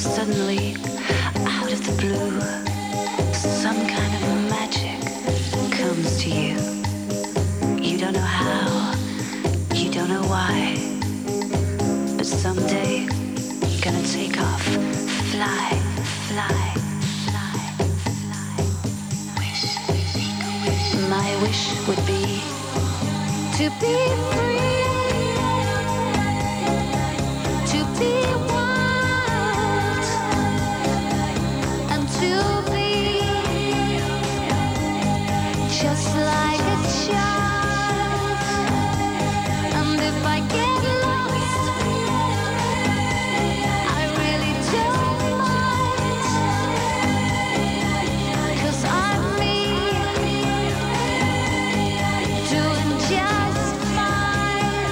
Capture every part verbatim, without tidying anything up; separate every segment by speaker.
Speaker 1: Suddenly, out of the blue, some kind of magic comes to you. You don't know how, you don't know why, but someday you're gonna take off, fly, fly, fly, fly. My wish would be to be free, to be wild, and to be just like a child. And if I get lost, I really don't mind, 'cause I'm me, doing just fine.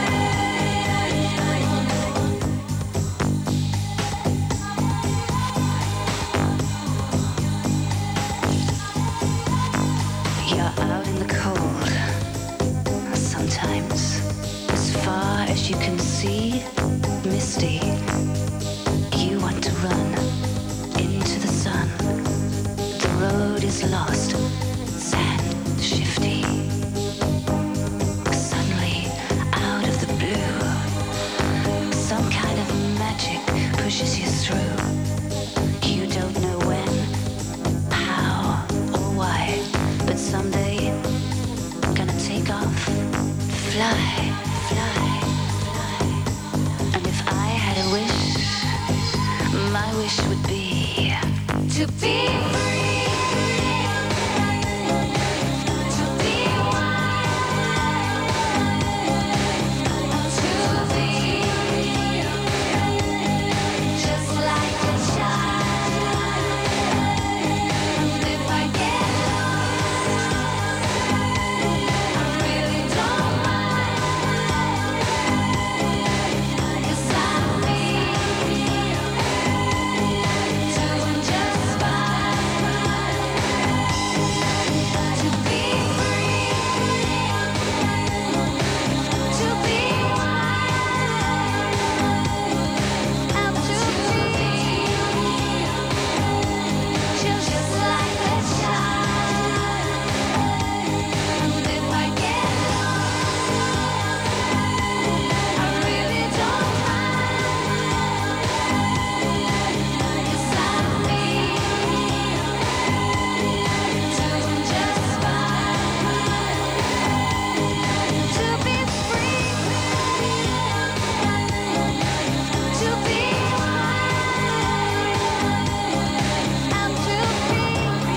Speaker 1: You're out in the cold, sometimes as far as you can see, misty. You want to run into the sun. The road is lost, sand shifty. Suddenly, out of the blue, some kind of magic pushes you through. You don't know when, how, or why, but someday, gonna take off, fly, fly, fly. And if I had a wish, my wish would be to be free, to be wild, to be just like a child. And if I get lost, I really don't mind, 'cause I'm me, doing just fine. To be free, to be wild, and to be just like a child. And if I get lost, I really don't mind, 'cause I'm me, doing just fine. To be free, to be wild, and to be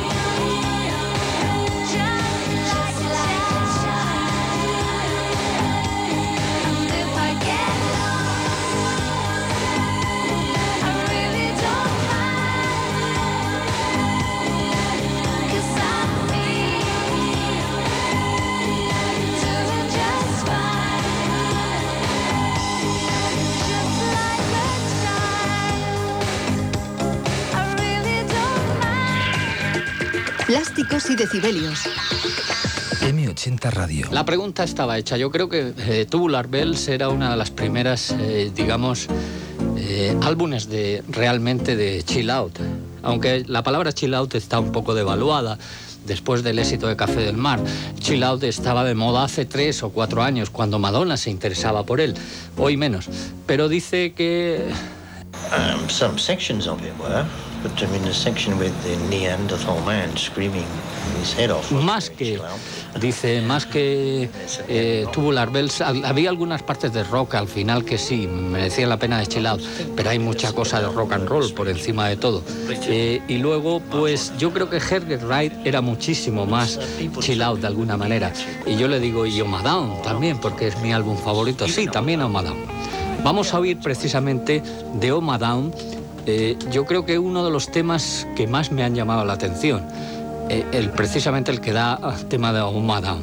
Speaker 1: just like a child. And if I get lost, I really don't mind, 'cause I'm me, doing just fine, just like a child. I really don't mind.
Speaker 2: Plásticos y decibelios.
Speaker 3: eme ochenta Radio.
Speaker 4: La pregunta estaba hecha. Yo creo que eh, Tubular Bells era una de las primeras, eh, digamos, eh, álbumes de realmente de chill out. Aunque la palabra chill out está un poco devaluada después del éxito de Café del Mar. Chill out estaba de moda hace tres o cuatro años, cuando Madonna se interesaba por él. Hoy menos. Pero dice que
Speaker 5: Um, some sections of it were, but I mean the section with the Neanderthal man screaming his head off. was
Speaker 4: más
Speaker 5: very
Speaker 4: que,
Speaker 5: chill out.
Speaker 4: dice, más que eh, Tubular Bells, hab- había algunas partes de rock al final que sí, merecían la pena de chill out, pero hay mucha cosa de rock and roll por encima de todo. Eh, y luego, pues yo creo que Edgar Wright era muchísimo más chill out de alguna manera. Y yo le digo, y Oma Down también, porque es mi álbum favorito. Sí, también Oma Down. Vamos a oír precisamente de Oma Down, eh, yo creo que uno de los temas que más me han llamado la atención. Eh, el, precisamente el que da tema de Oma Down.